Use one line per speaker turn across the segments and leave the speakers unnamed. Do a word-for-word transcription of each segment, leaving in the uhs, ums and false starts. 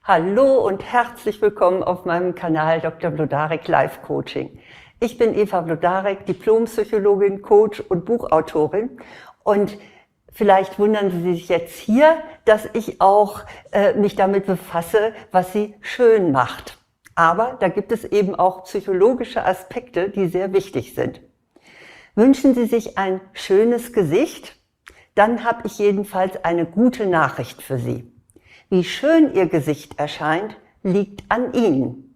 Hallo und herzlich willkommen auf meinem Kanal Doktor Blodarek Life Coaching. Ich bin Eva Blodarek, Diplompsychologin, Coach und Buchautorin, und vielleicht wundern Sie sich jetzt hier, dass ich auch äh, mich damit befasse, was Sie schön macht. Aber da gibt es eben auch psychologische Aspekte, die sehr wichtig sind. Wünschen Sie sich ein schönes Gesicht? Dann habe ich jedenfalls eine gute Nachricht für Sie. Wie schön Ihr Gesicht erscheint, liegt an Ihnen.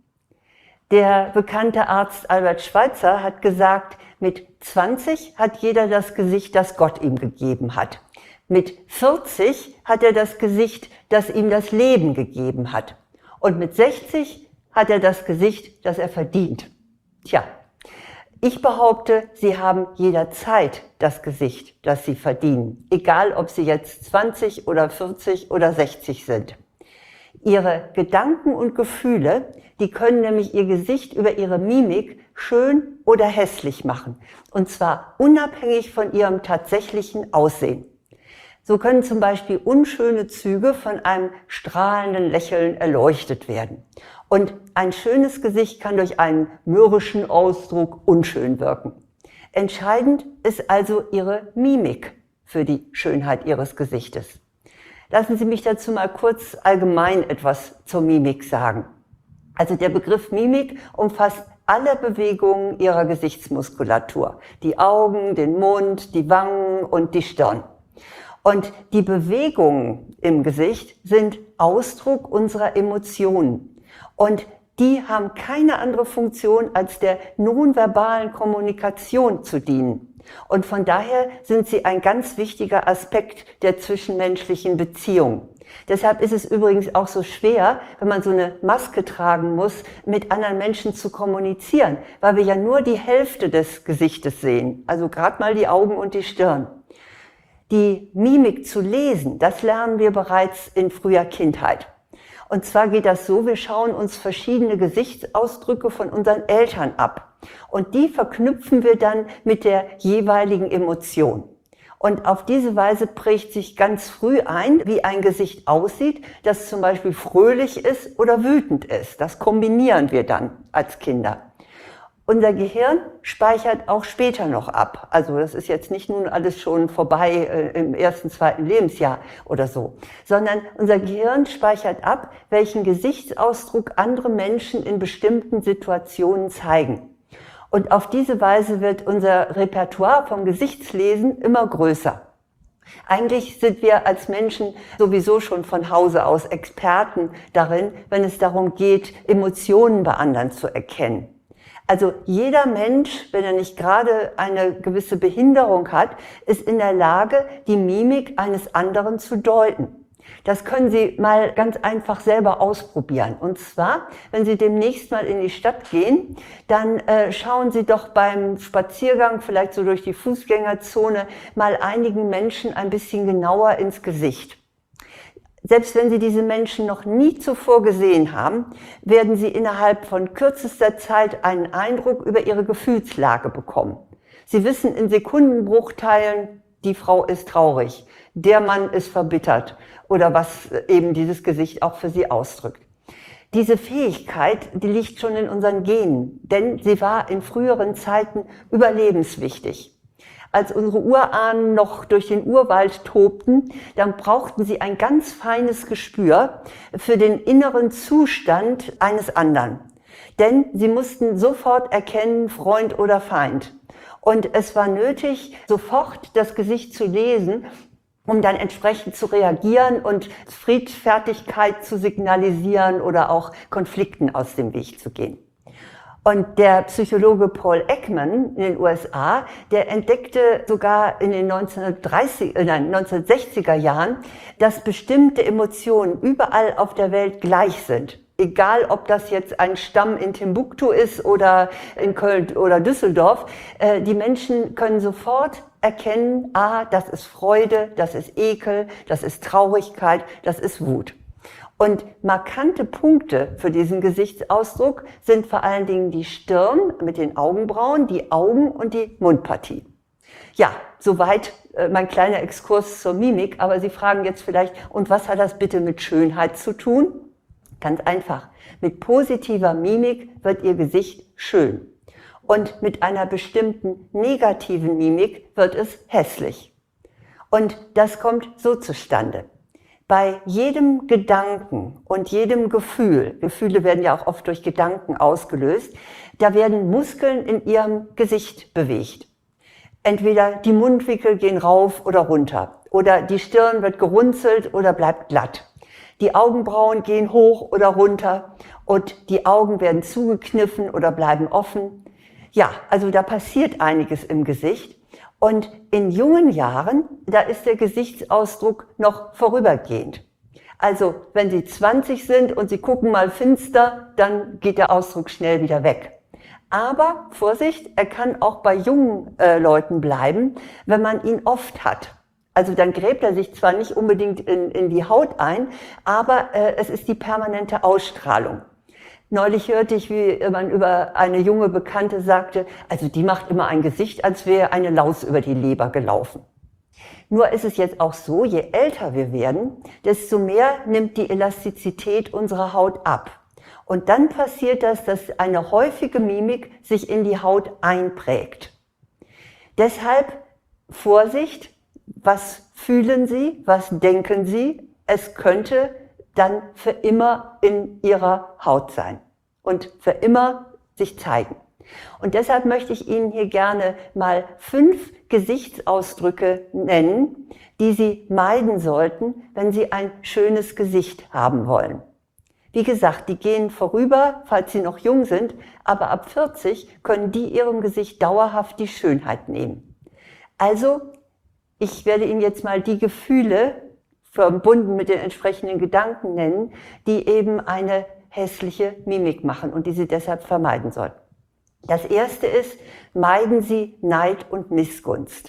Der bekannte Arzt Albert Schweitzer hat gesagt, mit zwanzig hat jeder das Gesicht, das Gott ihm gegeben hat. Mit vierzig hat er das Gesicht, das ihm das Leben gegeben hat. Und mit sechzig hat er das Gesicht, das er verdient. Tja, ich behaupte, Sie haben jederzeit das Gesicht, das Sie verdienen, egal ob Sie jetzt zwanzig oder vierzig oder sechzig sind. Ihre Gedanken und Gefühle, die können nämlich Ihr Gesicht über Ihre Mimik schön oder hässlich machen, und zwar unabhängig von Ihrem tatsächlichen Aussehen. So können zum Beispiel unschöne Züge von einem strahlenden Lächeln erleuchtet werden. Und ein schönes Gesicht kann durch einen mürrischen Ausdruck unschön wirken. Entscheidend ist also Ihre Mimik für die Schönheit Ihres Gesichtes. Lassen Sie mich dazu mal kurz allgemein etwas zur Mimik sagen. Also der Begriff Mimik umfasst alle Bewegungen Ihrer Gesichtsmuskulatur. Die Augen, den Mund, die Wangen und die Stirn. Und die Bewegungen im Gesicht sind Ausdruck unserer Emotionen. Und die haben keine andere Funktion, als der nonverbalen Kommunikation zu dienen. Und von daher sind sie ein ganz wichtiger Aspekt der zwischenmenschlichen Beziehung. Deshalb ist es übrigens auch so schwer, wenn man so eine Maske tragen muss, mit anderen Menschen zu kommunizieren, weil wir ja nur die Hälfte des Gesichtes sehen, also gerade mal die Augen und die Stirn. Die Mimik zu lesen, das lernen wir bereits in früher Kindheit. Und zwar geht das so, wir schauen uns verschiedene Gesichtsausdrücke von unseren Eltern ab. Und die verknüpfen wir dann mit der jeweiligen Emotion. Und auf diese Weise prägt sich ganz früh ein, wie ein Gesicht aussieht, das zum Beispiel fröhlich ist oder wütend ist. Das kombinieren wir dann als Kinder. Unser Gehirn speichert auch später noch ab. Also das ist jetzt nicht nun alles schon vorbei äh, im ersten, zweiten Lebensjahr oder so, sondern unser Gehirn speichert ab, welchen Gesichtsausdruck andere Menschen in bestimmten Situationen zeigen. Und auf diese Weise wird unser Repertoire vom Gesichtslesen immer größer. Eigentlich sind wir als Menschen sowieso schon von Hause aus Experten darin, wenn es darum geht, Emotionen bei anderen zu erkennen. Also jeder Mensch, wenn er nicht gerade eine gewisse Behinderung hat, ist in der Lage, die Mimik eines anderen zu deuten. Das können Sie mal ganz einfach selber ausprobieren. Und zwar, wenn Sie demnächst mal in die Stadt gehen, dann äh, schauen Sie doch beim Spaziergang, vielleicht so durch die Fußgängerzone, mal einigen Menschen ein bisschen genauer ins Gesicht. Selbst wenn Sie diese Menschen noch nie zuvor gesehen haben, werden Sie innerhalb von kürzester Zeit einen Eindruck über ihre Gefühlslage bekommen. Sie wissen in Sekundenbruchteilen, die Frau ist traurig, der Mann ist verbittert oder was eben dieses Gesicht auch für Sie ausdrückt. Diese Fähigkeit, die liegt schon in unseren Genen, denn sie war in früheren Zeiten überlebenswichtig. Als unsere Urahnen noch durch den Urwald tobten, dann brauchten sie ein ganz feines Gespür für den inneren Zustand eines anderen. Denn sie mussten sofort erkennen, Freund oder Feind. Und es war nötig, sofort das Gesicht zu lesen, um dann entsprechend zu reagieren und Friedfertigkeit zu signalisieren oder auch Konflikten aus dem Weg zu gehen. Und der Psychologe Paul Ekman in den U S A, der entdeckte sogar in den neunzehnhundertdreißig, nein, neunzehnhundertsechziger Jahren, dass bestimmte Emotionen überall auf der Welt gleich sind. Egal, ob das jetzt ein Stamm in Timbuktu ist oder in Köln oder Düsseldorf, äh, die Menschen können sofort erkennen, ah, das ist Freude, das ist Ekel, das ist Traurigkeit, das ist Wut. Und markante Punkte für diesen Gesichtsausdruck sind vor allen Dingen die Stirn mit den Augenbrauen, die Augen und die Mundpartie. Ja, soweit äh, mein kleiner Exkurs zur Mimik, aber Sie fragen jetzt vielleicht, und was hat das bitte mit Schönheit zu tun? Ganz einfach. Mit positiver Mimik wird Ihr Gesicht schön. Und mit einer bestimmten negativen Mimik wird es hässlich. Und das kommt so zustande. Bei jedem Gedanken und jedem Gefühl, Gefühle werden ja auch oft durch Gedanken ausgelöst, da werden Muskeln in Ihrem Gesicht bewegt. Entweder die Mundwinkel gehen rauf oder runter, oder die Stirn wird gerunzelt oder bleibt glatt. Die Augenbrauen gehen hoch oder runter und die Augen werden zugekniffen oder bleiben offen. Ja, also da passiert einiges im Gesicht. Und in jungen Jahren, da ist der Gesichtsausdruck noch vorübergehend. Also wenn Sie zwanzig sind und Sie gucken mal finster, dann geht der Ausdruck schnell wieder weg. Aber Vorsicht, er kann auch bei jungen äh, Leuten bleiben, wenn man ihn oft hat. Also dann gräbt er sich zwar nicht unbedingt in, in die Haut ein, aber äh, es ist die permanente Ausstrahlung. Neulich hörte ich, wie man über eine junge Bekannte sagte, also die macht immer ein Gesicht, als wäre eine Laus über die Leber gelaufen. Nur ist es jetzt auch so, je älter wir werden, desto mehr nimmt die Elastizität unserer Haut ab. Und dann passiert das, dass eine häufige Mimik sich in die Haut einprägt. Deshalb Vorsicht, was fühlen Sie, was denken Sie? Es könnte dann für immer in Ihrer Haut sein und für immer sich zeigen. Und deshalb möchte ich Ihnen hier gerne mal fünf Gesichtsausdrücke nennen, die Sie meiden sollten, wenn Sie ein schönes Gesicht haben wollen. Wie gesagt, die gehen vorüber, falls Sie noch jung sind, aber ab vierzig können die Ihrem Gesicht dauerhaft die Schönheit nehmen. Also, ich werde Ihnen jetzt mal die Gefühle verbunden mit den entsprechenden Gedanken nennen, die eben eine hässliche Mimik machen und die Sie deshalb vermeiden sollten. Das erste ist, meiden Sie Neid und Missgunst.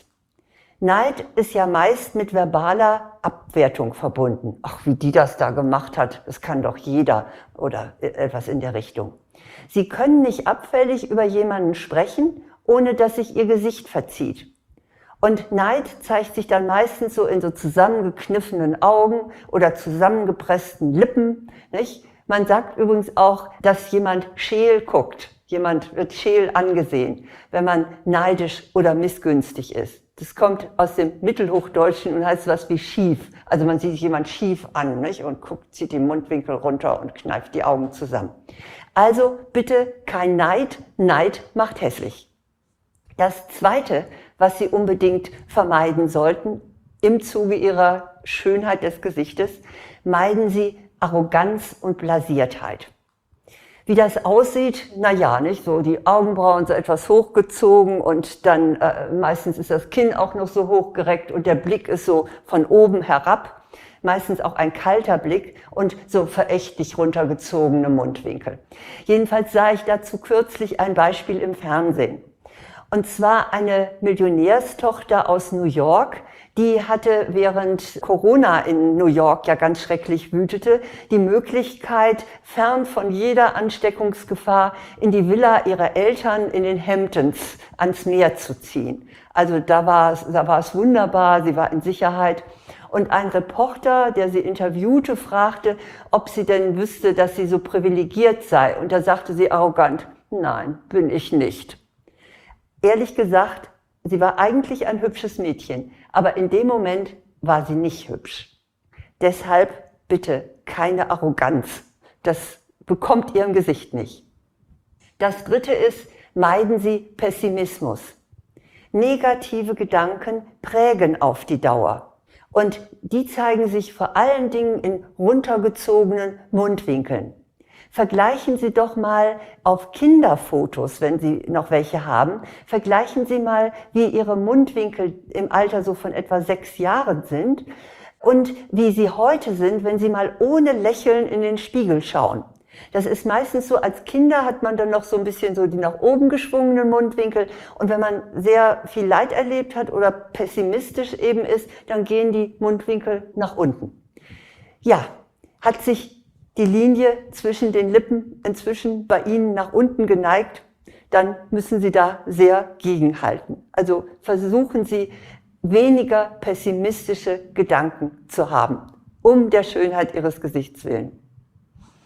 Neid ist ja meist mit verbaler Abwertung verbunden. Ach, wie die das da gemacht hat, das kann doch jeder oder etwas in der Richtung. Sie können nicht abfällig über jemanden sprechen, ohne dass sich Ihr Gesicht verzieht. Und Neid zeigt sich dann meistens so in so zusammengekniffenen Augen oder zusammengepressten Lippen, nicht? Man sagt übrigens auch, dass jemand scheel guckt. Jemand wird scheel angesehen, wenn man neidisch oder missgünstig ist. Das kommt aus dem Mittelhochdeutschen und heißt was wie schief. Also man sieht jemand schief an, nicht? Und guckt, zieht die Mundwinkel runter und kneift die Augen zusammen. Also bitte kein Neid. Neid macht hässlich. Das Zweite, was Sie unbedingt vermeiden sollten im Zuge Ihrer Schönheit des Gesichtes, meiden Sie Arroganz und Blasiertheit. Wie das aussieht, na ja, nicht so die Augenbrauen so etwas hochgezogen und dann äh, meistens ist das Kinn auch noch so hochgereckt und der Blick ist so von oben herab, meistens auch ein kalter Blick und so verächtlich runtergezogene Mundwinkel. Jedenfalls sah ich dazu kürzlich ein Beispiel im Fernsehen. Und zwar eine Millionärstochter aus New York, die hatte während Corona in New York ja ganz schrecklich wütete, die Möglichkeit, fern von jeder Ansteckungsgefahr in die Villa ihrer Eltern in den Hamptons ans Meer zu ziehen. Also da war es, da war es wunderbar, sie war in Sicherheit. Und ein Reporter, der sie interviewte, fragte, ob sie denn wüsste, dass sie so privilegiert sei. Und da sagte sie arrogant, nein, bin ich nicht. Ehrlich gesagt, sie war eigentlich ein hübsches Mädchen, aber in dem Moment war sie nicht hübsch. Deshalb bitte keine Arroganz. Das bekommt Ihrem Gesicht nicht. Das Dritte ist, meiden Sie Pessimismus. Negative Gedanken prägen auf die Dauer. Und die zeigen sich vor allen Dingen in runtergezogenen Mundwinkeln. Vergleichen Sie doch mal auf Kinderfotos, wenn Sie noch welche haben, vergleichen Sie mal, wie Ihre Mundwinkel im Alter so von etwa sechs Jahren sind und wie sie heute sind, wenn Sie mal ohne Lächeln in den Spiegel schauen. Das ist meistens so, als Kinder hat man dann noch so ein bisschen so die nach oben geschwungenen Mundwinkel und wenn man sehr viel Leid erlebt hat oder pessimistisch eben ist, dann gehen die Mundwinkel nach unten. Ja, hat sich die Linie zwischen den Lippen inzwischen bei Ihnen nach unten geneigt, dann müssen Sie da sehr gegenhalten. Also versuchen Sie, weniger pessimistische Gedanken zu haben, um der Schönheit Ihres Gesichts willen.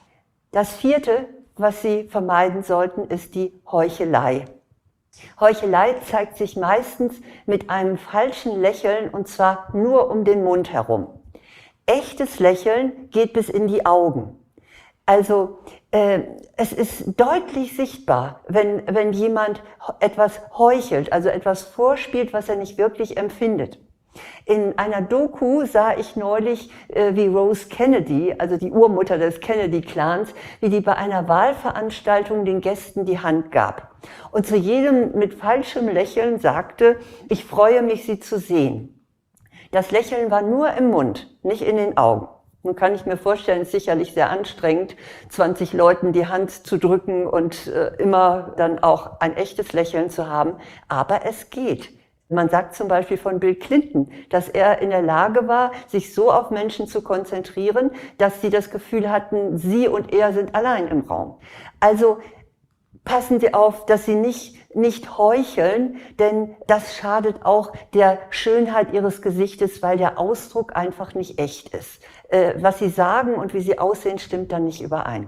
Das vierte, was Sie vermeiden sollten, ist die Heuchelei. Heuchelei zeigt sich meistens mit einem falschen Lächeln und zwar nur um den Mund herum. Echtes Lächeln geht bis in die Augen. Also äh, es ist deutlich sichtbar, wenn, wenn jemand etwas heuchelt, also etwas vorspielt, was er nicht wirklich empfindet. In einer Doku sah ich neulich, äh, wie Rose Kennedy, also die Urmutter des Kennedy-Clans, wie die bei einer Wahlveranstaltung den Gästen die Hand gab. Und zu jedem mit falschem Lächeln sagte, ich freue mich, Sie zu sehen. Das Lächeln war nur im Mund, nicht in den Augen. Nun kann ich mir vorstellen, es ist sicherlich sehr anstrengend, zwanzig Leuten die Hand zu drücken und äh, immer dann auch ein echtes Lächeln zu haben. Aber es geht. Man sagt zum Beispiel von Bill Clinton, dass er in der Lage war, sich so auf Menschen zu konzentrieren, dass sie das Gefühl hatten, sie und er sind allein im Raum. Also passen Sie auf, dass Sie nicht, nicht heucheln, denn das schadet auch der Schönheit Ihres Gesichtes, weil der Ausdruck einfach nicht echt ist. Äh, was Sie sagen und wie Sie aussehen, stimmt dann nicht überein.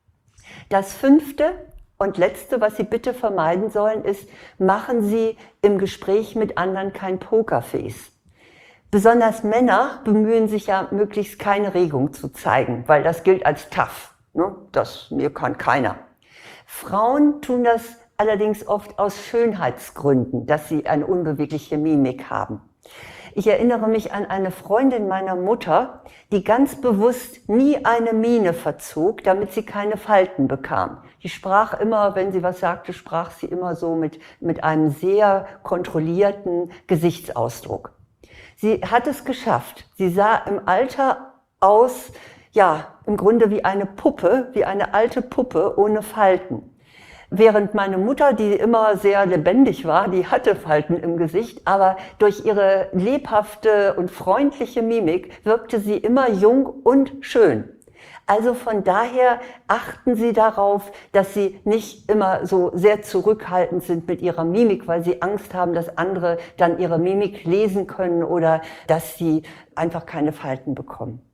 Das fünfte und letzte, was Sie bitte vermeiden sollen, ist, machen Sie im Gespräch mit anderen kein Pokerface. Besonders Männer bemühen sich ja, möglichst keine Regung zu zeigen, weil das gilt als tough. Ne? Das mir kann keiner. Frauen tun das allerdings oft aus Schönheitsgründen, dass sie eine unbewegliche Mimik haben. Ich erinnere mich an eine Freundin meiner Mutter, die ganz bewusst nie eine Miene verzog, damit sie keine Falten bekam. Die sprach immer, wenn sie was sagte, sprach sie immer so mit, mit einem sehr kontrollierten Gesichtsausdruck. Sie hat es geschafft. Sie sah im Alter aus, ja, im Grunde wie eine Puppe, wie eine alte Puppe ohne Falten. Während meine Mutter, die immer sehr lebendig war, die hatte Falten im Gesicht, aber durch ihre lebhafte und freundliche Mimik wirkte sie immer jung und schön. Also von daher achten Sie darauf, dass Sie nicht immer so sehr zurückhaltend sind mit Ihrer Mimik, weil Sie Angst haben, dass andere dann Ihre Mimik lesen können oder dass Sie einfach keine Falten bekommen.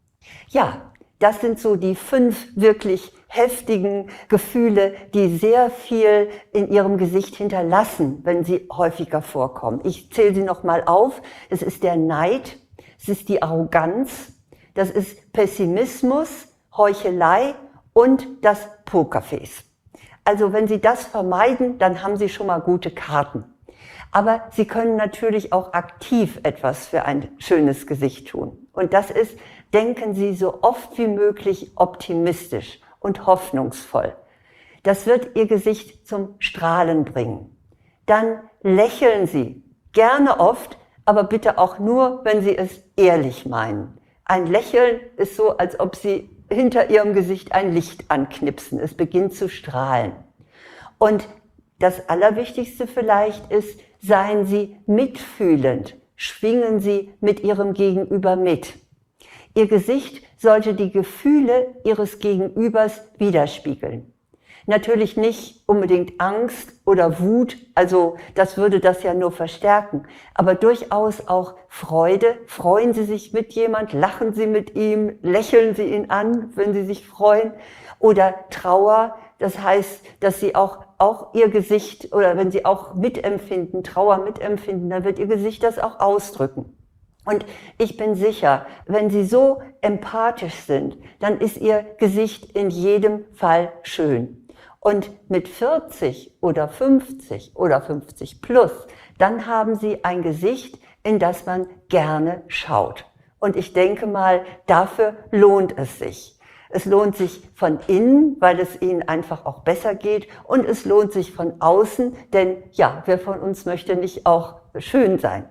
Ja, das sind so die fünf wirklich heftigen Gefühle, die sehr viel in Ihrem Gesicht hinterlassen, wenn sie häufiger vorkommen. Ich zähle sie nochmal auf. Es ist der Neid, es ist die Arroganz, das ist Pessimismus, Heuchelei und das Pokerface. Also wenn Sie das vermeiden, dann haben Sie schon mal gute Karten. Aber Sie können natürlich auch aktiv etwas für ein schönes Gesicht tun. Und das ist, denken Sie so oft wie möglich optimistisch und hoffnungsvoll. Das wird Ihr Gesicht zum Strahlen bringen. Dann lächeln Sie, gerne oft, aber bitte auch nur, wenn Sie es ehrlich meinen. Ein Lächeln ist so, als ob Sie hinter Ihrem Gesicht ein Licht anknipsen. Es beginnt zu strahlen. Und das Allerwichtigste vielleicht ist, seien Sie mitfühlend, schwingen Sie mit Ihrem Gegenüber mit. Ihr Gesicht sollte die Gefühle Ihres Gegenübers widerspiegeln. Natürlich nicht unbedingt Angst oder Wut, also das würde das ja nur verstärken, aber durchaus auch Freude. Freuen Sie sich mit jemand, lachen Sie mit ihm, lächeln Sie ihn an, wenn Sie sich freuen. Oder Trauer, das heißt, dass Sie auch, auch Ihr Gesicht, oder wenn Sie auch mitempfinden, Trauer mitempfinden, dann wird Ihr Gesicht das auch ausdrücken. Und ich bin sicher, wenn Sie so empathisch sind, dann ist Ihr Gesicht in jedem Fall schön. Und mit vierzig oder fünfzig oder fünfzig plus, dann haben Sie ein Gesicht, in das man gerne schaut. Und ich denke mal, dafür lohnt es sich. Es lohnt sich von innen, weil es Ihnen einfach auch besser geht. Und es lohnt sich von außen, denn ja, wer von uns möchte nicht auch schön sein?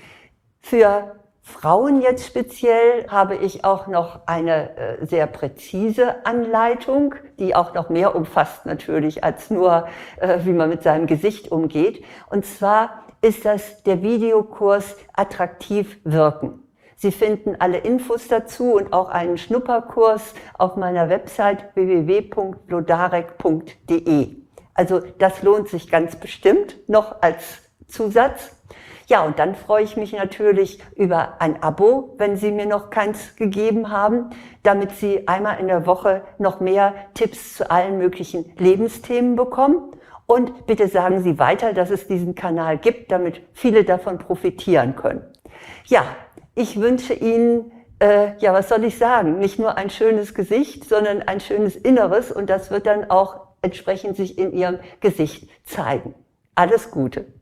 Für Frauen jetzt speziell habe ich auch noch eine äh, sehr präzise Anleitung, die auch noch mehr umfasst natürlich als nur, äh, wie man mit seinem Gesicht umgeht. Und zwar ist das der Videokurs Attraktiv wirken. Sie finden alle Infos dazu und auch einen Schnupperkurs auf meiner Website w w w punkt blodarek punkt de. Also das lohnt sich ganz bestimmt noch als Zusatz. Ja, und dann freue ich mich natürlich über ein Abo, wenn Sie mir noch keins gegeben haben, damit Sie einmal in der Woche noch mehr Tipps zu allen möglichen Lebensthemen bekommen. Und bitte sagen Sie weiter, dass es diesen Kanal gibt, damit viele davon profitieren können. Ja, ich wünsche Ihnen, äh, ja, was soll ich sagen, nicht nur ein schönes Gesicht, sondern ein schönes Inneres, und das wird dann auch entsprechend sich in Ihrem Gesicht zeigen. Alles Gute.